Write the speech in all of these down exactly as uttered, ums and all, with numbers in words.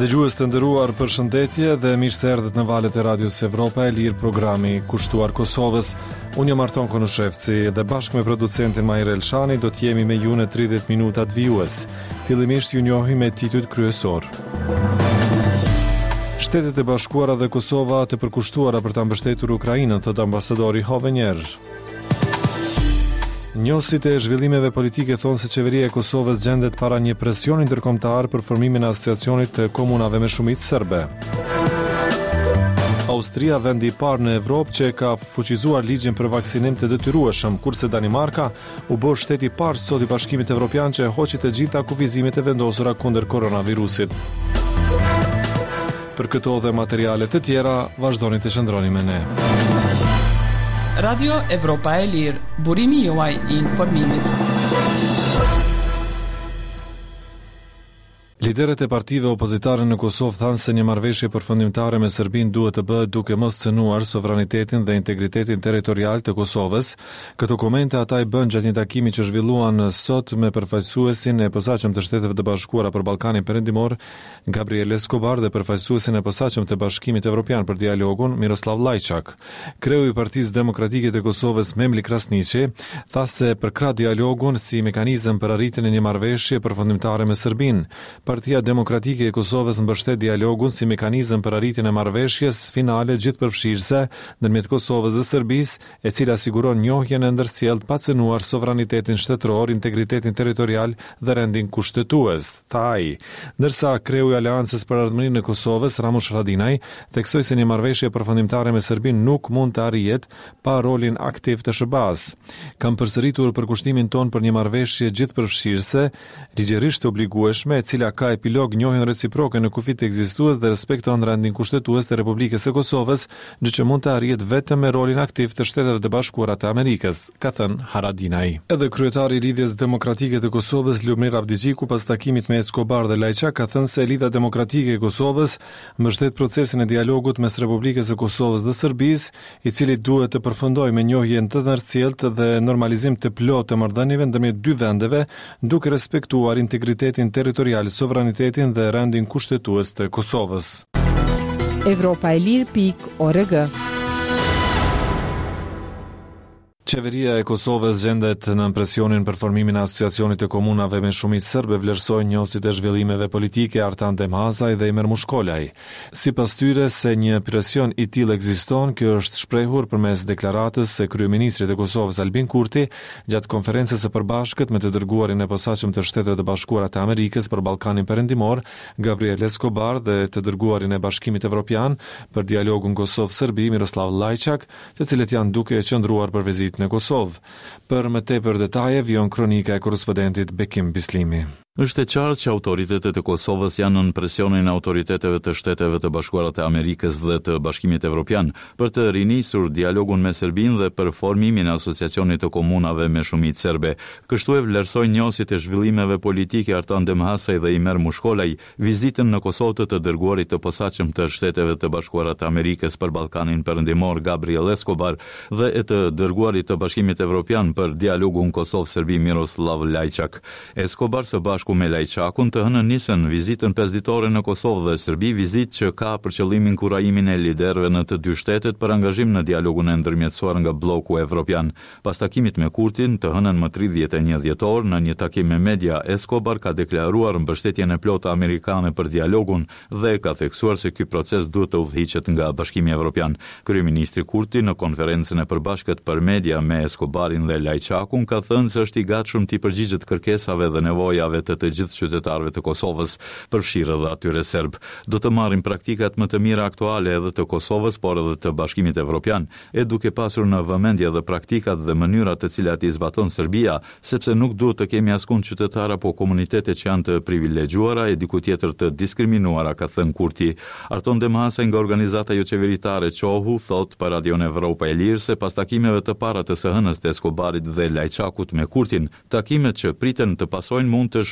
Dëgjues të nderuar, përshëndetje dhe mirë se erdhët në valët e Radios Evropa e Lirë, programi kushtuar Kosovës. Unë jam Arton Konushevci dhe bashkë me producentin Majre Elshani do të jemi me ju në tridhjetë minutat vijues. Fillimisht ju njohim me titujt kryesor. Shtetet e Bashkuara dhe Kosova të përkushtuara për ta mbështetur Ukrainën, thot ambasadori Hovenier. Njohësit e zhvillimeve politike thonë se qeveria e Kosovës gjendet para një presioni ndërkombëtar për formimin e asociacionit të komunave me shumicë serbe. Austria, vendi i parë në Evropë që ka fuqizuar ligjin për vaksinim të detyrueshëm, kurse Danimarka u bë shteti i parë sot i Bashkimit Evropian që e hoqi të gjitha kufizimet e vendosura kundër koronavirusit. Për këto dhe materiale të tjera, vazhdoni të qëndroni me ne. Radio Evropa e Lirë, burimi juaj i informimit. Liderët e partive opozitare në Kosovë thanë se një marrëveshje përfundimtare me Serbinë duhet të bëhet duke mos cënuar sovranitetin dhe integritetin territorial të Kosovës. Këto komente ata i bën gjatë një takimi që zhvilluan sot me përfaqësuesin e posaçëm të Shteteve të Bashkuara për Ballkanin Perëndimor, Gabriel Escobar, dhe përfaqësuesin e posaçëm të Bashkimit Evropian për dialogun, Miroslav Lajçak. Kreu i Partisë Demokratike të Kosovës, Memli Krasniqi, tha se përkrah dialogun si mekanizëm për arritjen e një marrëveshje përfundimtare me Serbinë. Partia Demokratike e Kosovës mbështet dialogun si mekanizëm për arritjen e marrëveshjes finale gjithëpërfshirëse ndërmjet Kosovës dhe Serbisë, e cila siguron njohjen e ndërsjellët pa cënuar sovranitetin shtetëror, integritetin territorial dhe rendin kushtetues, tha ai. Ndërsa kreu i Aleancës për Ardhmërinë e Kosovës, Ramush Haradinaj, theksoi se një marrëveshje përfundimtare me Serbinë nuk mund të arrihet pa rolin aktiv të S B A-s. Kam përsëritur përkushtimin ton për një marrëveshje gjithëpërfshirëse, ligjërisht të obligueshme, e cila ka epilog njohjen reciproke në kufit ekzistues dhe respekton rendin kushtetues të Republikës së Kosovës, gjë që mund të arrihet vetëm me rolin aktiv të Shteteve të Bashkuara të Amerikës, ka thënë Haradinaj. Edhe kryetari i Lidhjes Demokratike të Kosovës, Ljubomir Abdigjiku, pas takimit me Escobar dhe Lajçak, ka thënë se Lidhja Demokratike e Kosovës mbështet procesin e dialogut mes Republikës së Kosovës dhe Serbisë, i cili duhet të përfundojë me njohjen të ndërsjellët dhe normalizim të plotë të marrëdhënieve ndërmjet dy vendeve, duke respektuar integritetin territorial, sovranitetin dhe rendin kushtetues të Kosovës. Evropa e Lirë pikë org. Qeveria e Kosovës gjendet në presionin për formimin e asociacionit të komunave me shumicë serbe, vlerësojnë njohësit e zhvillimeve politike Artan Demhazaj dhe Imer Mushkolaj. Sipas tyre, se një presion i tillë ekziston, kjo është shprehur përmes deklaratës së kryeministrit të Kosovës Albin Kurti gjatë konferencës së përbashkët me të dërguarin e posaçëm të Shtetet të Bashkuara të Amerikës për Ballkanin Perëndimor, Gabriel Escobar, dhe të dërguarin e Bashkimit Evropian për dialogun Kosovë-Serbi, Miroslav Lajçak, të cilët janë duke qëndruar për vizitë në Kosovë. Për më tepër detaje vjen kronika e korrespondentit Bekim Bislimi. Është e qartë që autoritetet e Kosovës janë në presionin e autoriteteve të Shteteve të Bashkuara të Amerikës dhe të Bashkimit Evropian për të rinisur dialogun me Serbinë dhe për formimin e asociacionit të komunave me shumicë serbe. Kështu e vlerësojnë njohësit e zhvillimeve politike Artan Demhasaj dhe Imer Mushkolaj vizitën në Kosovë të të dërguarit të posaçëm të Shteteve të Bashkuara të Amerikës për Ballkanin Perëndimor, Gabriel Escobar, dhe e të dërguarit të Bashkimit Evropian për dialogun Kosovë-Serbi, Miroslav Lajçak. Escobar së bashku me Lajçakun të hënën nisën vizitën pesditore në Kosovë dhe Serbi, vizitë që ka për qëllim inkurajimin e liderëve në të dy shtetet për angazhim në dialogun e ndërmjetësuar nga bloku evropian. Pas takimit me Kurtin të hënën më tridhjetë e një dhjetor, në një takim me media, Escobar ka deklaruar mbështetjen e plotë amerikane për dialogun dhe ka theksuar se ky proces duhet të udhëhiqet nga Bashkimi Evropian. Kryeministri Kurti në konferencën e përbashkët për media me Escobarin dhe Lajçakun ka thënë se është i gatshëm të përgjigjet kërkesave dhe nevojave të të gjithë qytetarëve të Kosovës, përfshirë edhe atyre serb. Do të marrin praktikat më të mira aktuale edhe të Kosovës, por edhe të Bashkimit Evropian, e duke pasur në vëmendje edhe praktikat dhe mënyrat të cilat i zbaton Serbia, sepse nuk duhet të kemi askund qytetar apo komunitete që janë të privilegjuara e diku tjetër të diskriminuara, ka thënë Kurti. Arton Demhasaj nga organizata jo qeveritare Qohu thot për Radion Evropa e Lirë se pas takimeve të para të së hënës të Escobarit dhe Lajçakut me Kurtin, takimet që priten të pasojnë mund të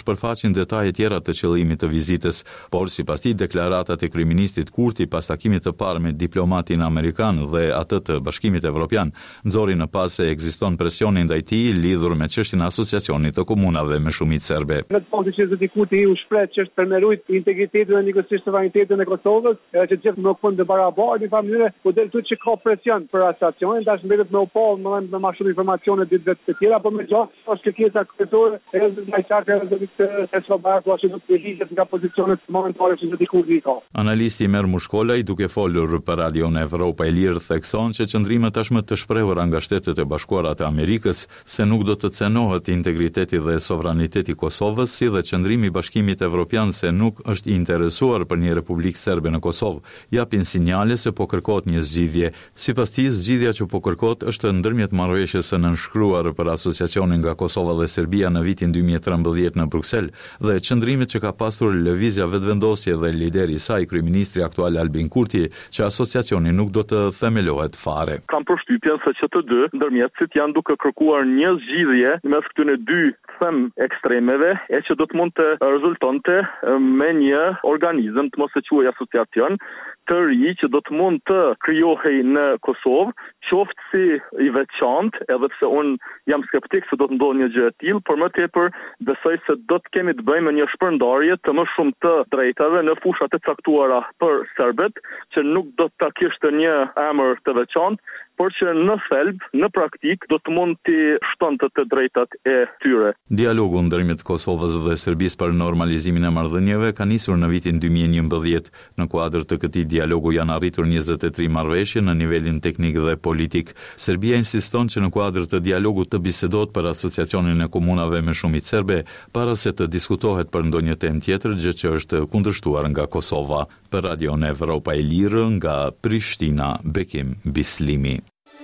përfaqin detaje tjera të qëllimit të vizitës, por sipas tij deklaratat e kryeministit Kurti pas takimit të parë me diplomatin amerikan dhe atë të Bashkimit Evropian nxori në pas se ekziston presioni ndaj tij lidhur me çështjen e asociacionit të komunave me shumicë serbe. Në të fakti që zoti Kurti u shpreh që është për me rujt integritetin dhe nikosisht sovranitetin e Kosovës, që gjithë nuk mund të barabartë në mënyrë, po del tu që ka presion për asociacionin, tash mbetet me u pa më me më shumë informacione ditë vetë të tjera, por më gjatë është kërkesa kryesore e ndajçarë e zotit e Slovaku që do të ligjet nga pozicionet momentare që zoti Kurti ka. Analisti Mer Mushkolaj, duke folur për Radion Evropa e Lirë, thekson që qëndrimet tashmë të shprehura nga Shtetet e Bashkuara të Amerikës se nuk do të cenohet integriteti dhe sovraniteti i Kosovës, si dhe qëndrimi i Bashkimit Evropian se nuk është i interesuar për një Republikë Serbe në Kosovë, japin sinjale se po kërkohet një zgjidhje. Sipas tij, zgjidhja që po kërkohet është ndërmjet marrëveshjes së nënshkruar për asociacionin nga Kosova dhe Serbia në vitin dy mijë e trembëdhjetë në Bruksel dhe qëndrimit që ka pasur lëvizja vetëvendosje dhe lideri i saj, kryeministri aktual Albin Kurti, që asociacioni nuk do të themelohet fare. Kam përshtypjen se që të dy ndërmjetësit janë duke kërkuar një zgjidhje mes këtyre dy them ekstremeve e që do të mund të rezultonte me një organizëm të mos e quaj asociacion të ri që do të mund të krijohej në Kosovë, qoftë si i veçantë, edhe pse un jam skeptik se do të ndodhë një gjë e tillë, por më tepër besoj se do të kemi të bëjmë me një shpërndarje të më shumë të drejtave në fushat e caktuara për serbët, që nuk do të kishte një emër të veçantë, por që në thelb, në praktik, do të mund të shtonte të drejtat e tyre. Dialogu ndërmjet Kosovës dhe Serbisë për normalizimin e marrëdhënieve ka nisur në vitin dy mijë e njëmbëdhjetë. Në kuadër të këtij dialogu janë arritur njëzet e tri marrëveshje në nivelin teknik dhe politik. Serbia insiston që në kuadër të dialogut të bisedohet për asociacionin e komunave me shumicë serbe, para se të diskutohet për ndonjë temë tjetër, gjë që është kundërshtuar nga Kosova. Për Radion Evropa e Lirë, nga Prishtina, Bekim Bislimi.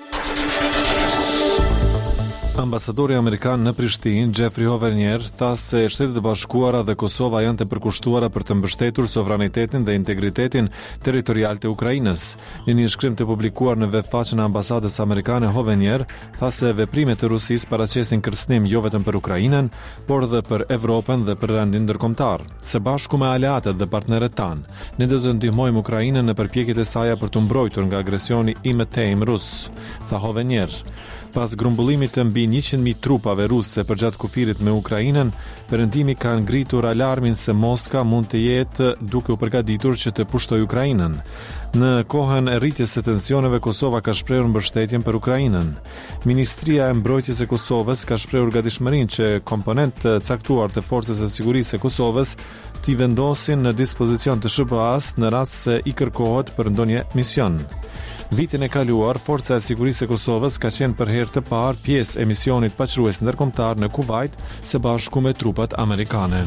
Ambasadori amerikan në Prishtinë, Jeffrey Hovernier, tha se Shtetet e Bashkuara dhe Kosova janë të përkushtuara për të mbështetur sovranitetin dhe integritetin territorial të Ukrainës. Në një shkrim të publikuar në webfaqen e ambasadës amerikane, Hovernier tha se veprimet e Rusisë paraqesin kërcënim jo vetëm për Ukrainën, por edhe për Evropën dhe për rendin ndërkombëtar. Së bashku me aleatët dhe partnerët tanë, ne do të ndihmojmë Ukrainën në përpjekjet e saj për të mbrojtur nga agresioni i mëtejm rus, tha Hovernier. Pas grumbullimit të mbi njëqind mijë trupave ruse përgjatë kufirit me Ukrainën, perëndimi ka ngritur alarmin se Moska mund të jetë duke u përgatitur që të pushtojë Ukrainën. Në kohën e rritjes së tensioneve, Kosova ka shprehur mbështetjen për Ukrainën. Ministria e Mbrojtjes së Kosovës ka shprehur gatishmërinë që komponent të caktuar të forcës së sigurisë së Kosovës t'i vendosin në dispozicion të S B A-s në rast se i kërkohet për ndonjë mision. Vitin e kaluar, Forca e Sigurisë e Kosovës ka qenë për herë të parë pjesë e misionit paqërues ndërkombëtar në Kuvajt së bashku me trupat amerikane.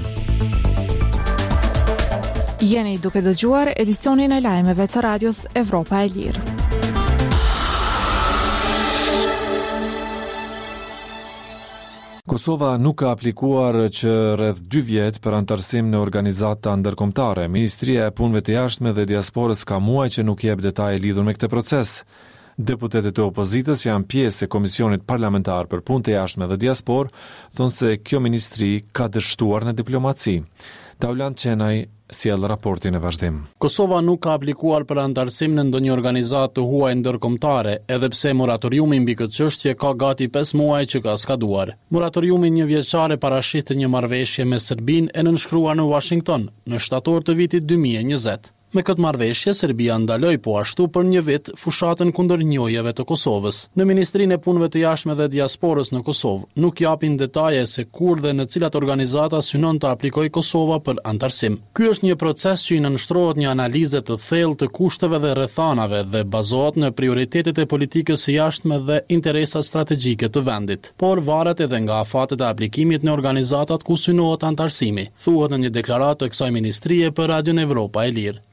Jeni duke dëgjuar edicionin e lajmeve të radios Evropa e Lirë. Kosova nuk ka aplikuar që rreth dy vjet për antarësim në organizata ndërkombëtare. Ministria e Punëve të Jashtme dhe Diasporës ka muaj që nuk jep detaje lidhur me këtë proces. Deputetët e opozitës që janë pjesë e Komisionit Parlamentar për Punë të Jashtme dhe Diasporë thonë se kjo ministri ka dështuar në diplomaci. Daulan Qenaj sjell raportin e vazhdim. Kosova nuk ka aplikuar për antarësim në ndonjë organizatë të huaj ndërkombëtare, edhe pse moratoriumi mbi këtë çështje ka gati pesë muaj që ka skaduar. Moratoriumi një vjeçare parashit një marrëveshje me Serbinë e nënshkruar në Washington në shtator të vitit dy mijë e njëzet. Me këtë marrëveshje, Serbia ndaloi po ashtu për një vit fushatën kundër njojeve të Kosovës. Në Ministrinë e Punëve të Jashtme dhe Diasporës në Kosovë nuk japin detaje se kur dhe në cilat organizata synon të aplikojë Kosova për antarësim. Ky është një proces që i nënshtrohet një analize të thellë të kushteve dhe rrethanave dhe bazohet në prioritetet e politikës së jashtme dhe interesat strategjike të vendit, por varet edhe nga afatet e aplikimit në organizatat ku synohet antarësimi, thuhet në një deklaratë të kësaj ministrie për Radion Evropa e Lirë.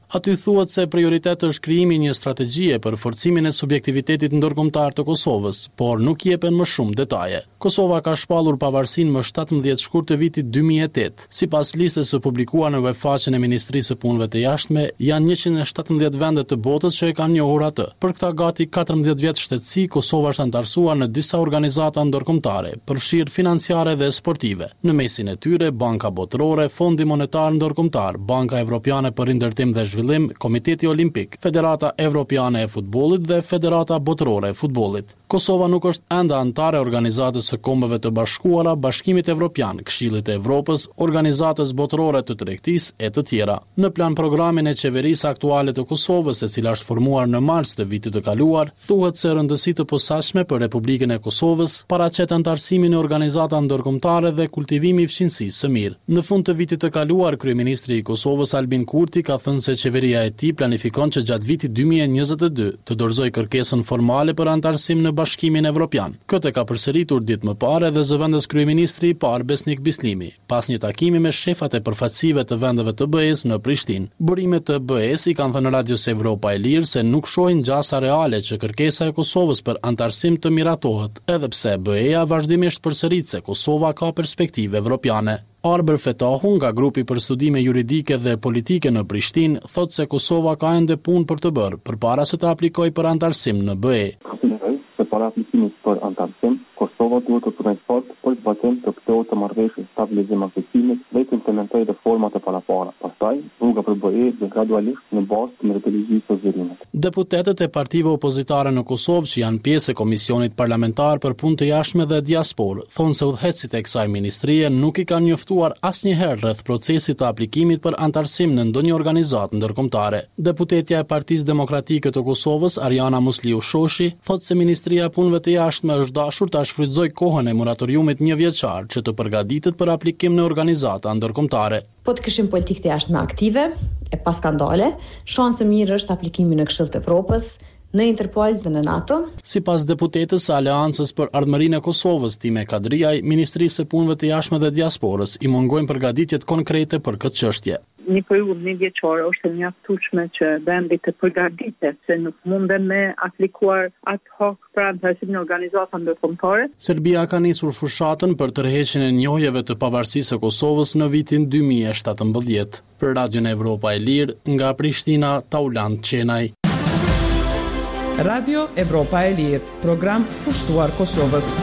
Aty thuhet se prioritet është krijimi i një strategjie për forcimin e subjektivitetit ndërkombëtar të Kosovës, por nuk jepen më shumë detaje. Kosova ka shpallur pavarësinë më shtatëmbëdhjetë shkurt të vitit dy mijë e tetë. Sipas listës së publikuar në webfaqen e Ministrisë së Punëve të Jashtme, janë njëqind e shtatëmbëdhjetë vendet të botës që e kanë njohur atë. Për këta gati katërmbëdhjetë vjet shtetësi, Kosova është antarësuar në disa organizata ndërkombëtare, përfshirë financiare dhe sportive. Në mesin e tyre, Banka Botërore, Fondi Monetar Ndërkombëtar, Banka Evropiane për Rindërtim dhe Zhvillim, Komiteti Olimpik, Federata Evropiane e Futbollit dhe Federata Botërore e Futbollit. Kosova nuk është ende antare Organizatës së Kombeve të Bashkuara, Bashkimit Evropian, Këshillit të Evropës, Organizatës Botërore të Tregtisë e të tjera. Në plan programin e qeverisë aktuale të Kosovës, e cila është formuar në mars të vitit të kaluar, thuhet se rëndësitë të posaçme për Republikën e Kosovës paraqet antarësimin në organizata ndërkombëtare dhe kultivimi i fqinjësisë së mirë. Në fund të vitit të kaluar, kryeministri i Kosovës Albin Kurti ka thënë se qeveria e tij planifikon që gjatë vitit dy mijë e njëzet e dy të dorëzojë kërkesën formale për antarësim në Bashkimin Evropian. Këtë ka përsëritur ditë më parë edhe zëvendës kryeministri i parë Besnik Bislimi, pas një takimi me shefat e përfaqësive të vendeve të B E-s në Prishtinë. Burimet të B E-s i kanë thënë Radios Evropa e Lirë se nuk shohin gjasa reale që kërkesa e Kosovës për antarësim të miratohet, edhe pse B E-ja vazhdimisht përsërit se Kosova ka perspektive evropiane. Arber Fetahu nga grupi për studime juridike dhe politike në Prishtinë thotë se Kosova ka ende punë për të bërë përpara se të aplikojë për antarësim në B E. Para aplikimit për antarësim, Kosova duhet të punojë fort për zbatim të plot të marrëveshjes stabilizim aktivimit dhe të implementojë reformat e parapara. Pastaj, rruga për B E dhe gradualisht në bazë të metodologjisë së zhvillimit. Deputetët e partive opozitare në Kosovë që janë pjesë e Komisionit Parlamentar për Punë të Jashtme dhe Diasporë, thonë se udhëheqësit e kësaj ministrie nuk i kanë njoftuar asnjëherë rreth procesit të aplikimit për antarësim në ndonjë organizatë ndërkombëtare. Deputetja e Partisë Demokratike të Kosovës, Ariana Musliu Shoshi, thotë se Ministria e Punëve të Jashtme është dashur ta shfrytëzojë kohën e moratoriumit një vjeçar që të përgatitet për aplikim në organizata ndërkombëtare. Po të kishim politikë të jashtme aktive, e pa skandale, shanse mirë është aplikimi në Këshill të Evropës, në Interpol dhe në NATO. Sipas deputetës së Aleancës për Ardhmërinë e Kosovës, Time Kadriaj, Ministrisë së Punëve të Jashtme dhe Diasporës i mungojnë përgatitjet konkrete për këtë çështje. Një periudhë një vjeçore është e mjaftueshme që vendi të përgatitet, se nuk mundem me aplikuar ad hoc për antarësim në organizata ndërkombëtare. Serbia ka nisur fushatën për tërheqjen e njohjeve të pavarësisë së Kosovës në vitin dy mijë e shtatëmbëdhjetë. Për Radion Evropa e Lirë, nga Prishtina, Tauland Qenaj. Radio Evropa e Lirë, program pushtuar Kosovës.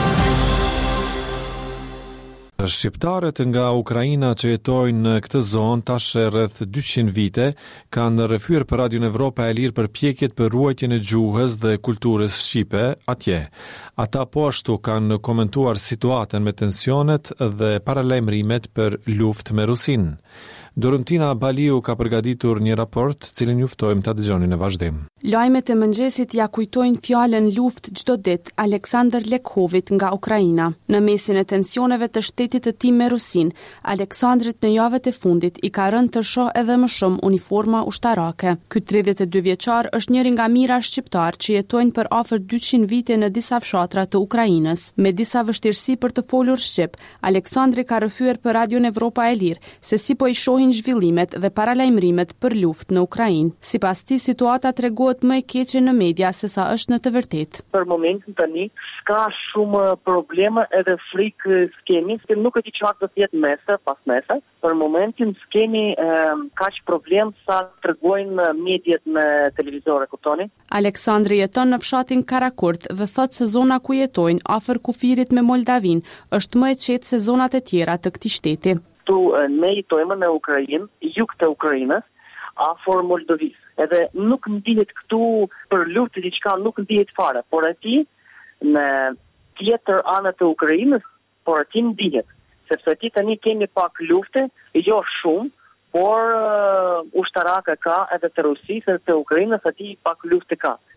Shqiptarët nga Ukraina që jetojnë në këtë zonë tash rreth dyqind vite kanë rrëfyer për Radion Evropa e Lirë përpjekjet për ruajtjen e gjuhës dhe kulturës shqipe atje. Ata po ashtu kanë komentuar situatën me tensionet dhe paralajmërimet për luftë me Rusinë. Dorontina Baliu ka përgatitur një raport, cilin ju ftojmë ta dëgjoni në vazhdim. Lajmet e mëngjesit ja kujtojnë fjalën luftë çdo ditë Aleksandr Lekhovit nga Ukraina. Në mesin e tensioneve të shtetit të tij me Rusin, Aleksandrit në javët e fundit i ka rënë të shoh edhe më shumë uniforma ushtarake. Ky tridhjetë e dy vjeçar është njëri nga mira shqiptar që jetojnë për afër dyqind vite në disa fshatra të Ukrainës. Me disa vështirësi për të folur shqip, Aleksandri ka rrëfyer për Radion Evropa e Lirë se si po i shohin zhvillimet dhe paralajmërimet për luftë në Ukrainë. Sipas tij, situata tregohet më e keqe në media se sa është në të vërtetë. Për momentin tani s'ka shumë probleme edhe frikë skemi, se nuk e di çfarë do të jetë mese pas mese. Për momentin skemi eh, kaq problem sa tregojnë mediat në televizor, e kuptoni? Aleksandri jeton në fshatin Karakurt dhe thotë se zona ku jetojnë afër kufirit me Moldavin është më e qetë se zonat e tjera të këtij shteti. Tu ne jetojmë në Ukrainë, jug të Ukrainës, afër Moldovisë. Edhe nuk ndihet këtu për luftë diçka, nuk ndihet fare, por aty në tjetër anët të Ukrainës, por aty ndihet, sepse aty tani kemi pak lufte, jo shumë, por uh, ushtarake ka edhe të Rusisë edhe të Ukrainës, aty pak lufte ka.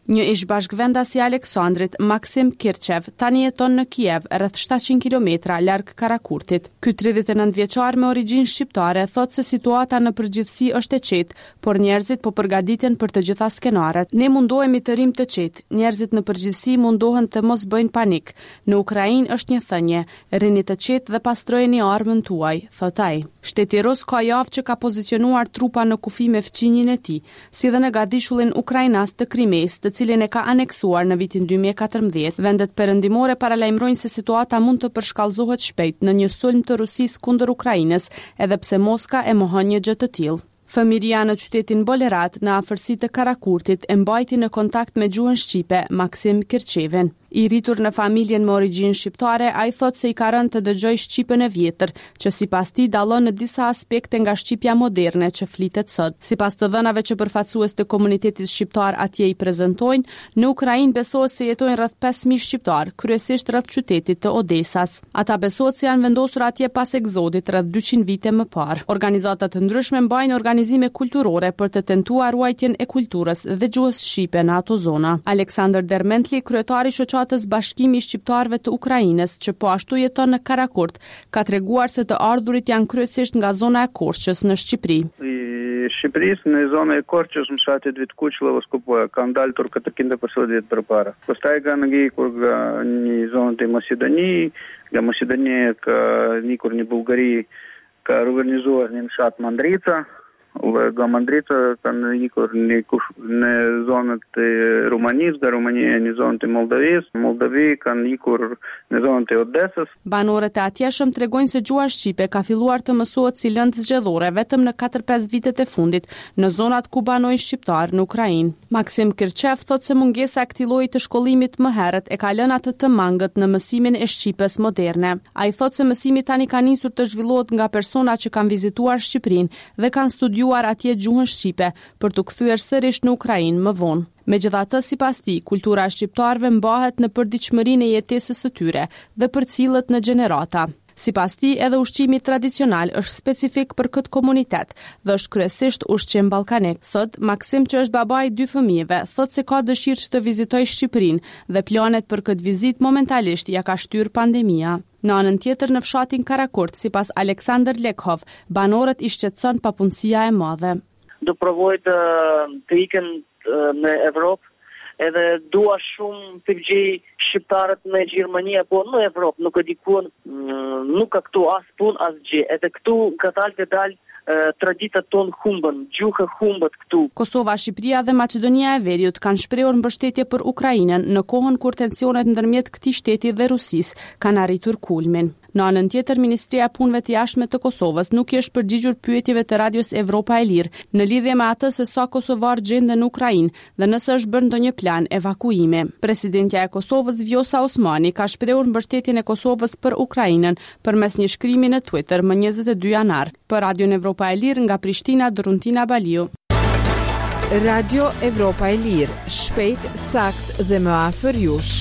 Një ish bashkëvendas i Aleksandrit, Maksim Kirchev, tani jeton në Kiev, rreth shtatëqind kilometra larg Karakurtit. Ky tridhjetë e nëntë vjeçar me origjinë shqiptare thot se situata në përgjithësi është e qetë, por njerëzit po përgatiten për të gjitha skenaret. Ne mundohemi të rim të qetë. Njerëzit në përgjithësi mundohen të mos bëjnë panik. Në Ukrainë është një thënie: rini të qetë dhe pastrojeni armën tuaj, thot ai. Shteti rus ka javë që ka pozicionuar trupa në kufi me fqinjin e tij, si dhe në gadishullin ukrainas të Krimes, të cilin e ka aneksuar në vitin dy mijë e katërmbëdhjetë. Vendet perëndimore paralajmërojnë se situata mund të përshkallëzohet shpejt në një sulm të Rusisë kundër Ukrainës, edhe pse Moska e mohon një gjë të tillë. Familja në qytetin Bolerat, në afërsi të Karakurtit, e mbajti në kontakt me gjuhën shqipe Maksim Kirchevin. I rritur në familjen me origjinë shqiptare, ai thot se i ka rënë të dëgjoj shqipen e vjetër, që sipas tij dallon në disa aspekte nga shqipja moderne që flitet sot. Sipas të dhënave që përfaqësues të komunitetit shqiptar atje i prezantojnë, në Ukrainë besohet se jetojnë rreth pesë mijë shqiptar, kryesisht rreth qytetit të Odesas. Ata besohet se janë vendosur atje pas egzodit rreth dyqind vite më parë. Organizata të ndryshme mbajnë organizime kulturore për të tentuar ruajtjen e kulturës dhe gjuhës shqipe në ato zona. Aleksandr Dermentli, kryetari i shoqatës Bashkimi i Shqiptarëve të Ukrainës, që po ashtu jeton në Karakurt, ka treguar se të ardhurit janë kryesisht nga zona e Korçës në Shqipëri. Shqipërisë në zonën e Korçës më shatit vit Kuqlova skupoja, kanë daltur katërqind e pesëdhjetë vjet përpara. Pastaj kanë ngikur nga një zonë të Maqedoni, nga Maqedonia ka nikur në Bullgari, ka organizuar një fshat Mandrica, nga Mandrica kanë ikur në në zonët e Rumanisë, nga Rumania në zonët e Moldavisë, Moldavi kanë ikur në zonët e Odesës. Banorët e atjeshëm tregojnë se gjuha shqipe ka filluar të mësohet si lëndë zgjedhore vetëm në katër pesë vitet e fundit në zonat ku banojnë shqiptar në Ukrainë. Maksim Kirchev thot se mungesa e këtij lloji të shkollimit më herët e ka lënë atë të mangët në mësimin e shqipes moderne. Ai thot se mësimi tani ka nisur të zhvillohet nga persona që kanë vizituar Shqipërinë dhe kanë studiuar atje gjuhën shqipe për të kthyer sërish në Ukrainë më vonë. Megjithatë, sipas tij, kultura e shqiptarëve mbahet në përditshmërinë e jetesës së tyre dhe përcillet në gjenerata. Sipas tij, edhe ushqimi tradicional është specifik për këtë komunitet dhe është kryesisht ushqim ballkanik. Sot, Maksim, që është baba i dy fëmijëve, thotë se ka dëshirë që të vizitojë Shqipërinë dhe planet për këtë vizitë momentalisht ja ka shtyr pandemia. Në anën tjetër, në fshatin Karakurt, sipas Aleksandr Lekhov, banorët i shqetëson papunësia e madhe. Do provoj të, të iken në Evropë, edhe dua shumë të gjej shqiptarët në Gjermani apo në Evropë, nuk e di ku, nuk ka këtu as punë as gjë. Edhe këtu ka dalë të dalë traditat tonë humbën, gjuhë humbët këtu. Kosova, Shqipëria dhe Maqedonia e Veriut kanë shprehur mbështetje për Ukrainën në kohën kur tensionet ndërmjet këtij shteti dhe Rusisë kanë arritur kulmin. Në anën tjetër, Ministria e Punëve të Jashtme të Kosovës nuk i është përgjigjur pyetjeve të Radios Evropa e Lirë në lidhje me atë se sa kosovarë gjenden në Ukrainë dhe nëse është bërë ndonjë plan evakuimi. Presidentja e Kosovës Vjosa Osmani ka shprehur mbështetjen e Kosovës për Ukrainën përmes një shkrimi në Twitter më njëzet e dy janar. Për Radion Evropa e Lirë nga Prishtina, Doruntina Baliu. Radio Evropa e Lirë, shpejt, sakt dhe më afër jush.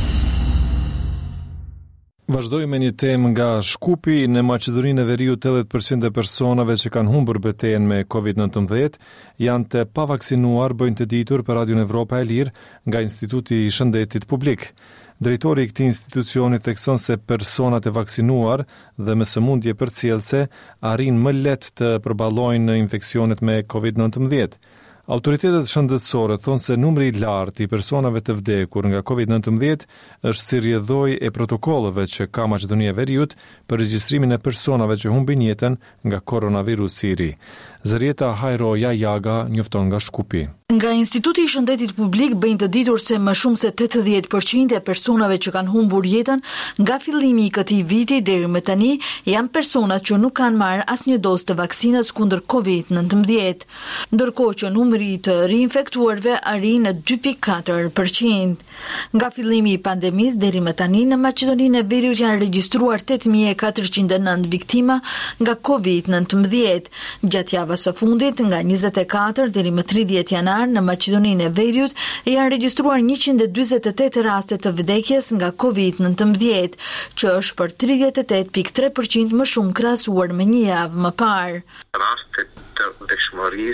Vazhdojmë me një temë nga Shkupi. Në Maqedoninë e Veriut, tetëdhjetë përqind e personave që kanë humbur betejën me covid nëntëmbëdhjetë janë të pavaksinuar, bëjnë të ditur për Radion Evropa e Lirë nga Instituti i Shëndetit Publik. Drejtori i këtij institucioni thekson se personat e vaksinuar dhe me sëmundje përcjellëse arrin më lehtë të përballojnë infeksionet me covid nëntëmbëdhjetë. Autoritetet shëndetësore thonë se numri i lartë i personave të vdekur nga covid nëntëmbëdhjetë është si rrjedhoi e protokolleve që ka Maqedonia e Veriut për regjistrimin e personave që humbin jetën nga koronavirusi i ri. Zërieta Hajro Jajaga njofton nga Shkupi. Nga Instituti i Shëndetit Publik bëjnë të ditur se më shumë se tetëdhjetë përqind e personave që kanë humbur jetën nga fillimi i këtij viti deri më tani janë personat që nuk kanë marrë asnjë dozë të vaksinës kundër covid nëntëmbëdhjetë, ndërkohë që numri i të rinfektuarve arrin në dy pikë katër përqind. Nga fillimi i pandemisë deri më tani në Maqedoninë e Veriut janë regjistruar tetë mijë e katërqind e nëntë viktima nga covid nëntëmbëdhjetë. Gjatë javës së fundit, nga njëzet e katër deri më tridhjetë janar në Maqedoninë e Veriut janë regjistruar njëqind e dyzet e tetë raste të vdekjes nga covid nëntëmbëdhjetë, që është për tridhjetë e tetë pikë tre përqind më shumë krahasuar me një javë më parë. Rastet të vdekshmërisë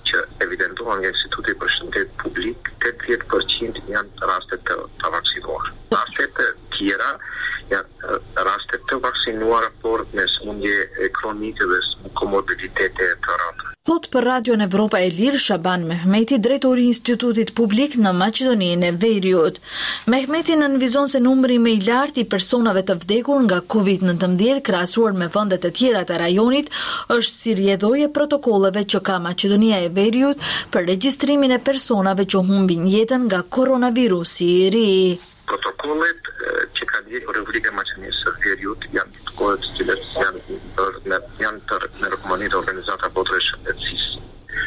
që evidentuan nga Instituti për Shëndet Publik, tetëdhjetë përqind janë raste të pavaksinuar. Rastet të tjera janë raste të vaksinuar, por me sëmundje kronike dhe komorbiditete të rënda. Thot për Radion Evropa e Lirë Shaban Mehmeti, drejtori i Institutit Publik në Maqedoninë e Veriut. Mehmeti nënvizon se numri më i lartë i personave të vdekur nga kovid nëntëmbëdhjetë krahasuar me vendet e tjera të rajonit është si rrjedhoje protokolleve që ka Maqedonia e Veriut për regjistrimin e personave që humbin jetën nga koronavirusi i ri. Protokollet që ka ndjekur Republika e Maqedonisë së Veriut janë protokollet të cilat janë në janë të në rekomandimet e organizata botërore të shëndetësisë.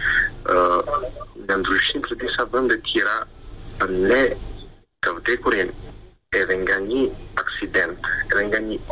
Ë në ndryshim të disa vende tjera, ne të vdekurin edhe nga një aksident, edhe nga një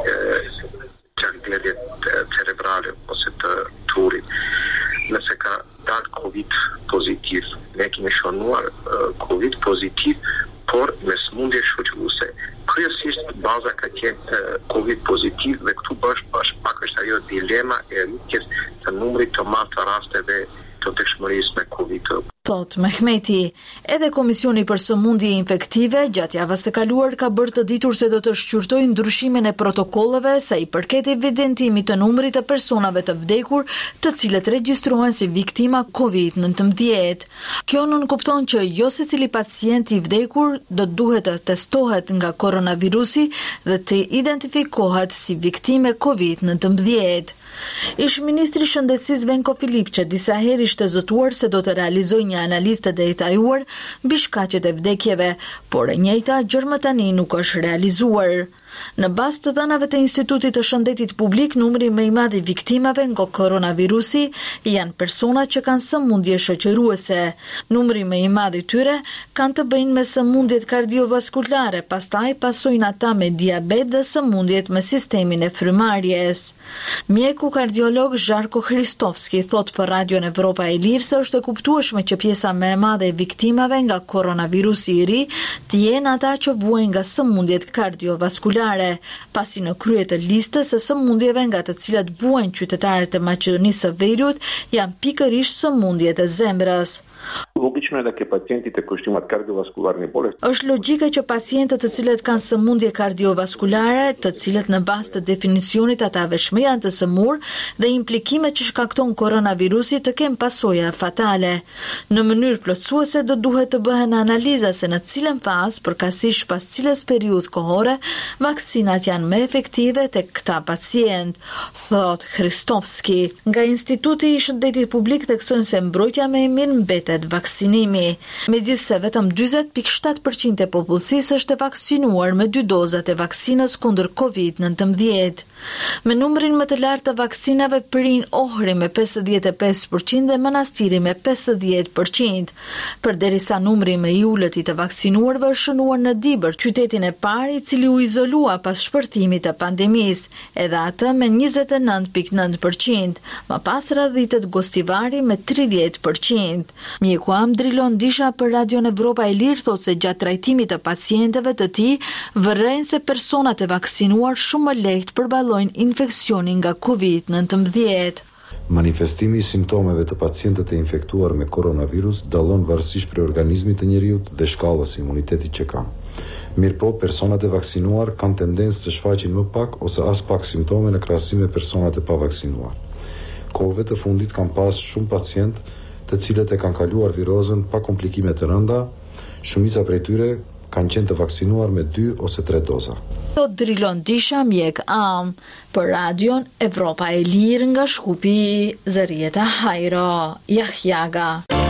çarkëdhënie cerebrale ose të trurit, nëse ka dalë COVID pozitiv, ne kemi shënuar COVID pozitiv, por me sëmundje shoqëruese. Kryesisht baza ka qenë COVID pozitiv dhe këtu bash bash pak është ajo dilema e rritjes të numrit të madh të rasteve të dëshmërisë me COVID. Thot Mehmeti, edhe Komisioni për Sëmundje Infektive gjatë javës së kaluar ka bërë të ditur se do të shqyrtojë ndryshimin e protokolleve sa i përket evidentimit të numrit të personave të vdekur, të cilët regjistrohen si viktima COVID nëntëmbëdhjetë. Kjo nuk kupton që jo secili pacient i vdekur do duhet të testohet nga koronavirusi dhe të identifikohet si viktime COVID nëntëmbëdhjetë. Ish ministri i Shëndetësisë Venko Filipçe disa herë ishte zëtuar se do të realizojë një analizë të detajuar mbi shkaqet e vdekjeve, por e njëjta gjë më tani nuk është realizuar. Në bazë të dhënave të Institutit të Shëndetit Publik, numri më i madh i viktimave nga koronavirusi janë persona që kanë sëmundje shoqëruese. Numri më i madh i tyre kanë të bëjnë me sëmundjet kardiovaskulare, pastaj pasojnë ata me diabet dhe sëmundjet me sistemin e frymarrjes. Mjeku kardiolog Zharko Hristovski thot për Radion Evropa e Lirë se është e kuptueshme që pjesa më e madhe e viktimave nga koronavirusi i ri të jenë ata që vuajnë nga sëmundjet kardiovaskulare, pasi në krye të listës së sëmundjeve nga të cilat vuajnë qytetarët e Maqedonisë së Veriut janë pikërisht sëmundjet e zemrës. Logično je da ke pacijentите koji imaju kardiovaskularne bolesti. Është logjike që pacientët të cilët kanë sëmundje kardiovaskulare, të cilët në bazë të definicionit atave shme janë të sëmur dhe implikimet që shkakton koronavirusi të kenë pasoja fatale. Në mënyrë plotësuese do duhet të bëhen analiza se në cilën fazë, përkatësisht pas cilës periudhë kohore, vaksinat janë më efektive tek këta pacient, thot Hristovski. Nga Instituti i Shëndetit Publik theksojnë se mbrojtja më e mirë mbetet vaksinimi. Megjithse vetëm dyzet pikë shtatë përqind e popullsisë është e vaksinuar me dy dozat e vaksinës kundër COVID nëntëmbëdhjetë. Me numrin më të lartë të vaksinave përin Ohri me pesëdhjetë e pesë përqind dhe Manastiri me pesëdhjetë përqind. Përderisa numri më i ulët i të vaksinuarve është shënuar në Dibër, qytetin e parë i cili u izolua pas shpërtimit të pandemisë, edhe atë me njëzet e nëntë pikë nëntë përqind, më pas radhitet Gostivari me tridhjetë përqind. Mjeku Amdrilon Disha për Radion Evropa e Lirë thot se gjatë trajtimit të pacientëve të tij vërejnë se personat e vaksinuar shumë më lehtë përballojnë infeksionin nga COVID nëntëmbëdhjetë. Manifestimi i simptomeve të pacientët e infektuar me koronavirus dallon varësisht prej organizmit të njeriut dhe shkallës së imunitetit që kanë. Mirëpo, personat e vaksinuar kanë tendencë të shfaqin më pak ose as pak simptome në krahasim me personat e pavaksinuar. Kohëve të fundit kanë pas shumë pacientë të cilët e kanë kaluar virozën pa komplikime të rënda, shumica prej tyre kanë qenë të vaksinuar me dy ose tre doza. Do Drilon Disha, mjek am, për Radion Evropa e Lirë nga Shkupi, Zërieta Hajro, Jahjaga.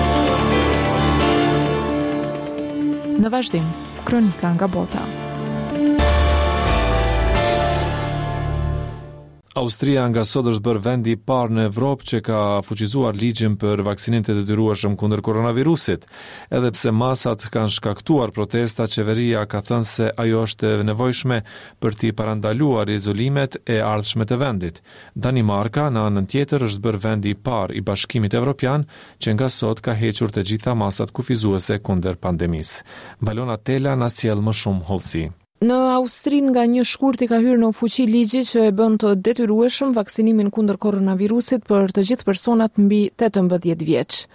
Në vazhdim, kronika nga bota. Austria nga sot është bërë vendi i parë në Evropë që ka fuqizuar ligjin për vaksinim të detyrueshëm kundër koronavirusit. Edhe pse masat kanë shkaktuar protesta, qeveria ka thënë se ajo është e nevojshme për t'i parandaluar izolimet e ardhshme të vendit. Danimarka në anën tjetër është bërë vendi i parë i Bashkimit Evropian që nga sot ka hequr të gjitha masat kufizuese kundër pandemisë. Valona Tela na sjell më shumë hollësi. Në Austri nga një shkurt i ka hyrë në fuqi ligji që e bën të detyrueshëm vaksinimin kundër koronavirusit për të gjithë personat mbi tetëmbëdhjetë vjeç.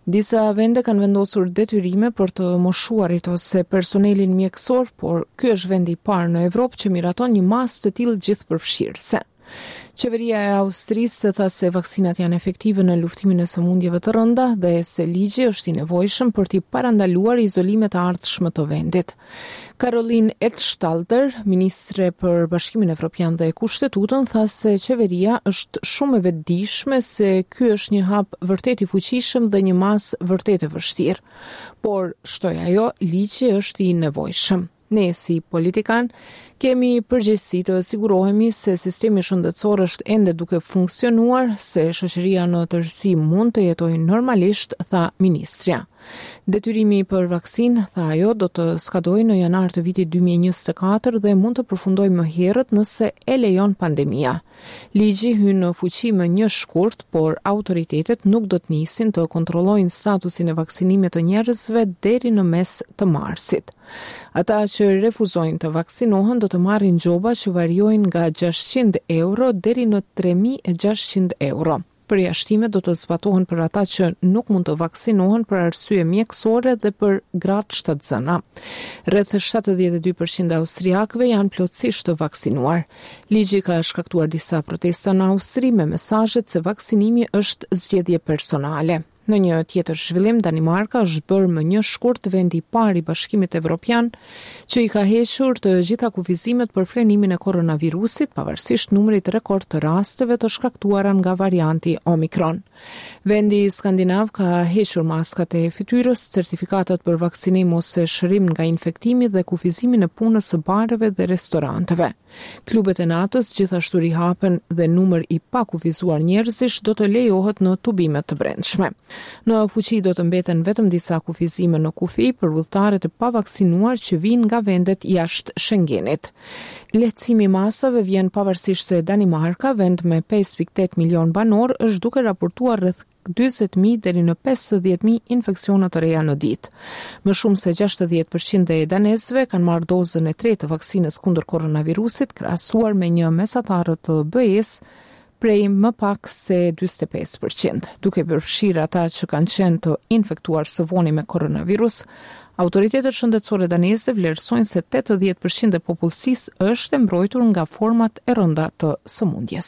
Disa vende kanë vendosur detyrime për të moshuarit ose personelin mjekësor, por ky është vendi i parë në Evropë që miraton një masë të tillë gjithëpërfshirëse. Qeveria e Austrisë tha se vaksinat janë efektive në luftimin e sëmundjeve të rënda dhe se ligji është i nevojshëm për t'i parandaluar izolimet e ardhshme të vendit. Caroline Edtstalter, ministre për Bashkimin Evropian dhe Kushtetutën, tha se qeveria është shumë e vetëdijshme se ky është një hap vërtet i fuqishëm dhe një masë vërtet e vështirë. Por, shtoi ajo, ligji është i nevojshëm. Ne si politikan kemi përgjegjësi të sigurohemi se sistemi shëndetësor është ende duke funksionuar, se shoqëria në tërësi mund të jetojë normalisht, tha ministrja. Detyrimi për vaksin, tha ajo, do të skadojë në janar të vitit dy mijë e njëzet e katër dhe mund të përfundojë më herët nëse e lejon pandemia. Ligji hyn në fuqi më një shkurt, por autoritetet nuk do të nisin të kontrollojnë statusin e vaksinimit të njerëzve deri në mes të marsit. Ata që refuzojnë të vaksinohen do të marrin gjoba që variojnë nga gjashtëqind euro deri në tre mijë e gjashtëqind euro. Përjashtimet do të zbatohen për ata që nuk mund të vaksinohen për arsye mjekësore dhe për gratë shtatzëna. Rreth shtatëdhjetë e dy përqind austriakëve janë plotësisht të vaksinuar. Ligji ka shkaktuar disa protesta në Austri me mesazhet se vaksinimi është zgjedhje personale. Në një tjetër zhvillim, Danimarka është bërë më një shkurt vendi i parë i Bashkimit Evropian që i ka hequr të gjitha kufizimet për frenimin e koronavirusit, pavarësisht numrit rekord të rasteve të shkaktuara nga varianti Omikron. Vendi skandinav ka hequr maskat e fytyrës, certifikatat për vaksinim ose shërim nga infektimi dhe kufizimin e punës së bareve dhe restoranteve. Klubet e natës gjithashtu rihapen dhe numër i pakufizuar njerëzish do të lejohet në tubimet të brendshme. Në fuqi do të mbeten vetëm disa kufizime në kufi për udhëtarët e pavaksinuar që vijnë nga vendet jashtë Schengenit. Lehtësimi i masave vjen pavarësisht se Danimarka, vend me pesë pikë tetë milion banor, është duke raportuar rreth dyzet mijë deri në pesëdhjetë mijë infeksione të reja në ditë. Më shumë se gjashtëdhjetë përqind e danezëve kanë marrë dozën e tretë të vaksinës kundër koronavirusit, krahasuar me një mesatarë të B E-s prej më pak se dyzet e pesë përqind. Duke përfshirë ata që kanë qenë të infektuar së voni me koronavirus, autoritetet shëndetësore daneze vlerësojnë se tetëdhjetë përqind e popullsisë është e mbrojtur nga format e rënda të sëmundjes.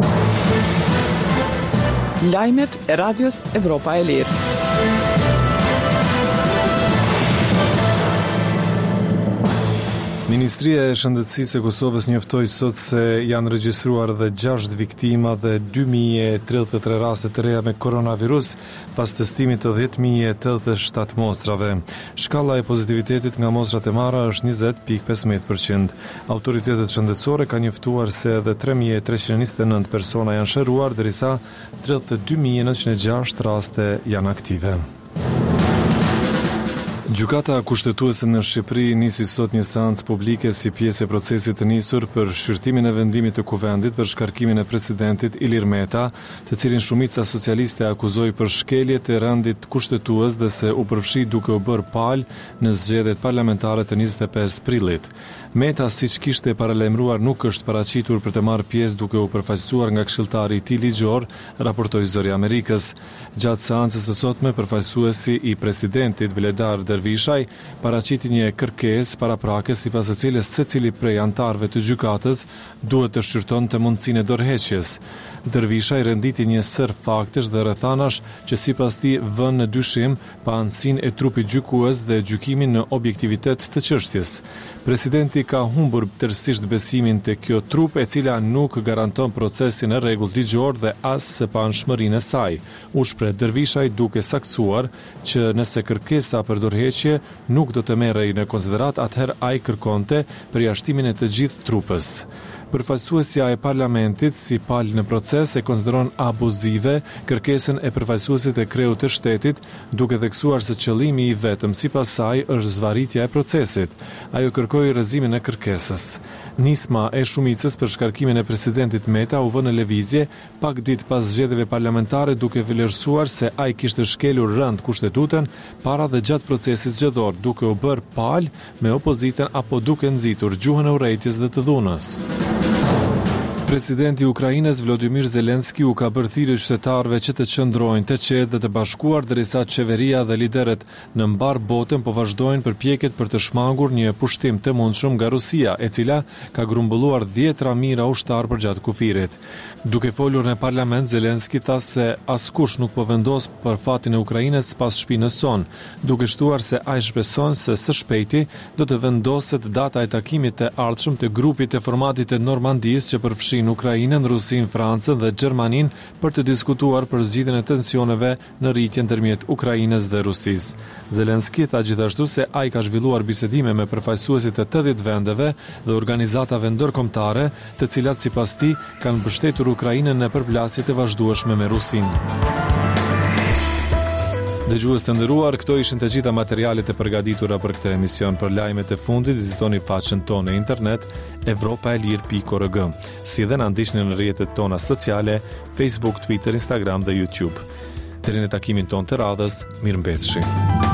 Lajmet e Radios Evropa e Lirë. Ministria e Shëndetësisë e Kosovës njoftoi sot se janë regjistruar dhe gjashtë viktima dhe dy mijë e tridhjetë e tre raste të reja me koronavirus pas testimit të dhjetë mijë e tetëdhjetë e shtatë mostrave. Shkalla e pozitivitetit nga mostrat e marra është njëzet pikë pesëmbëdhjetë përqind. Autoritetet shëndetësore kanë njoftuar se edhe tre mijë e treqind e njëzet e nëntë persona janë shëruar, derisa tridhjetë e dy mijë e nëntëqind e gjashtë raste janë aktive. Gjykata kushtetuese në Shqipëri nisi sot një seancë publike si pjesë e procesit të nisur për shqyrtimin e vendimit të Kuvendit për shkarkimin e presidentit Ilir Meta, të cilin shumica socialiste akuzoi për shkelje të rendit kushtetues dhe se u përfshi duke u bërë palë në zgjedhjet parlamentare të njëzet e pesë prillit. Meta, siç kishte paralajmëruar, nuk është paraqitur për të marrë pjesë duke u përfaqësuar nga këshilltari i tij ligjor, raportoi Zëri i Amerikës. Gjatë seancës së sotme, përfaqësuesi i presidentit Vledar Dervishaj paraqiti një kërkesë paraprake sipas së cilës secili prej antarëve të gjykatës duhet të shqyrtonte mundësinë e dorëheqjes. Dervishaj renditi një sër faktesh dhe rrethanash që sipas tij vënë në dyshim paanësinë e trupit gjykues dhe gjykimin në objektivitet të çështjes. Presidenti ka humbur tërësisht besimin te kjo trup e cila nuk garanton procesin e rregullt ligjor dhe as së paanshmërinë e saj. U shpreh Dervishaj duke saktuar që nëse kërkesa për dorëheqje nuk do të merrej në konsiderat, atëherë ai kërkonte përjashtimin e të gjithë trupës. Përfaqësuesja e parlamentit si palë në proces e konsideron abuzive kërkesën e përfaqësuesit e kreut të shtetit, duke theksuar se qëllimi i vetëm sipas saj është zvarritja e procesit. Ajo kërkoi rrëzimin e kërkesës. Nisma e shumicës për shkarkimin e presidentit Meta u vë në lëvizje pak ditë pas zgjedhjeve parlamentare, duke vlerësuar se ai kishte shkelur rënd kushtetutën para dhe gjatë procesit zgjedhor, duke u bërë palë me opozitën apo duke nxitur gjuhën e urrejtjes dhe të dhunës. Presidenti i Ukrainës Volodymyr Zelenski u ka bërë thirrje qytetarëve që të qëndrojnë të qetë dhe të bashkuar derisa qeveria dhe liderët në mbar botën po vazhdojnë përpjekjet për të shmangur një pushtim të mundshëm nga Rusia, e cila ka grumbulluar dhjetra mijëra ushtar përgjatë kufirit. Duke folur në parlament, Zelenski tha se askush nuk po vendos për fatin e Ukrainës pas shpinës son, duke shtuar se ai shpreson se së shpejti do të vendoset data e takimit të ardhshëm të grupit të formatit të Normandisë që përfshin në Ukrainën, Rusinë, Francën dhe Gjermaninë për të diskutuar për zgjidhjen e tensioneve në rritje ndërmjet Ukrainës dhe Rusisë. Zelenski tha gjithashtu se ai ka zhvilluar bisedime me përfaqësuesit të tetëdhjetë vendeve dhe organizatave ndërkombëtare, të cilat sipas tij kanë mbështetur Ukrainën në përplasje të vazhdueshme me Rusinë. Dëgjues të nderuar, këto ishin të gjitha materialet e përgatitura për këtë emision. Për lajmet e fundit, vizitoni faqen tonë në internet evropa e lir pikë org. Si dhe na ndiqni në rrjetet tona sociale, Facebook, Twitter, Instagram dhe YouTube. Deri në takimin tonë të radhës, mirëmbëjtje.